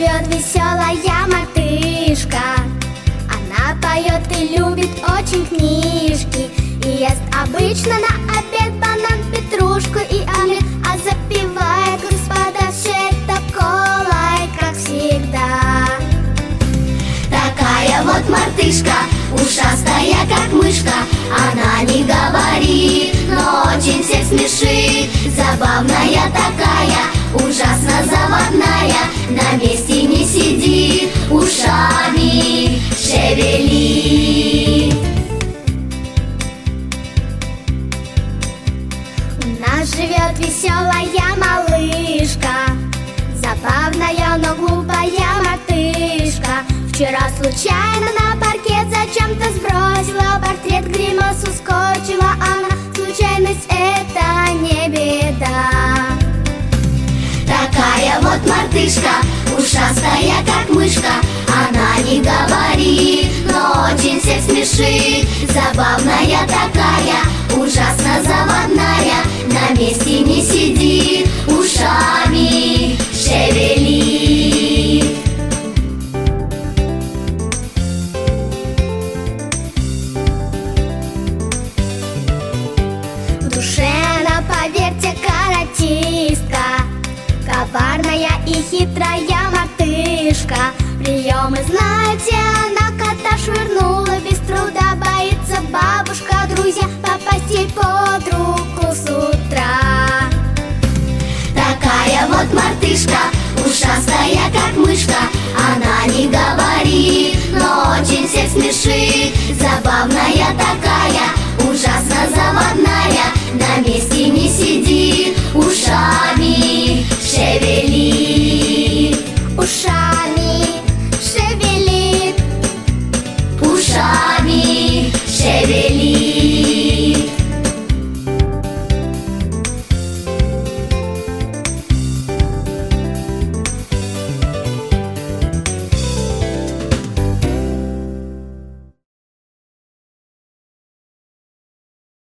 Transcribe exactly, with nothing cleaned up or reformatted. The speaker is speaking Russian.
живет веселая мартышка. Она поет и любит очень книжки, и ест обычно на обед банан, петрушку и омлет, а запивает, господа, все это колой, как всегда. Такая вот мартышка, ушастая, как мышка. Она не говорит, но очень всех смешит. Забавная такая, ужасно заводная, на месте не сидит, ушами шевелит. У нас живет веселая малышка, забавная, но глупая мартышка. Вчера случайно на паркет зачем-то сбросила портрет, гримасу скорчила она. Случайность — это не беда. Такая вот мартышка, ушастая, как мышка. Она не говорит, но очень всех смешит. Забавная такая, ужасно заводная, на месте не сидит, ушами шевелит. В душе она, поверьте, каратистка, коварная и хитрая мартышка. Приемы знает все, она кота швырнула без труда. Боится бабушка, друзья, попасть ей под руку с утра. Такая вот мартышка, ушастая, как мышка. Она не говорит, но очень всех смешит. Забавная такая,